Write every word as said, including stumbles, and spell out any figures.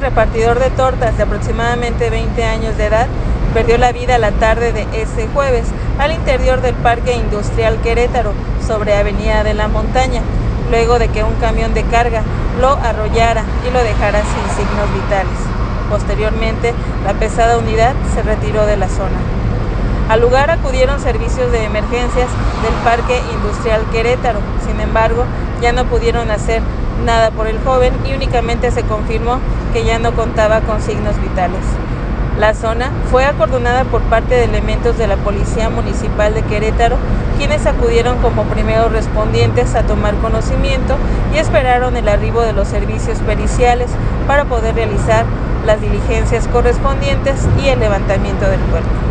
repartidor de tortas de aproximadamente veinte años de edad perdió la vida la tarde de este jueves al interior del Parque Industrial Querétaro, sobre Avenida de la Montaña, luego de que un camión de carga lo arrollara y lo dejara sin signos vitales. Posteriormente, la pesada unidad se retiró de la zona. Al lugar acudieron servicios de emergencias del Parque Industrial Querétaro. Sin embargo, ya no pudieron hacer nada por el joven y únicamente se confirmó que ya no contaba con signos vitales. La zona fue acordonada por parte de elementos de la Policía Municipal de Querétaro, quienes acudieron como primeros respondientes a tomar conocimiento y esperaron el arribo de los servicios periciales para poder realizar las diligencias correspondientes y el levantamiento del cuerpo.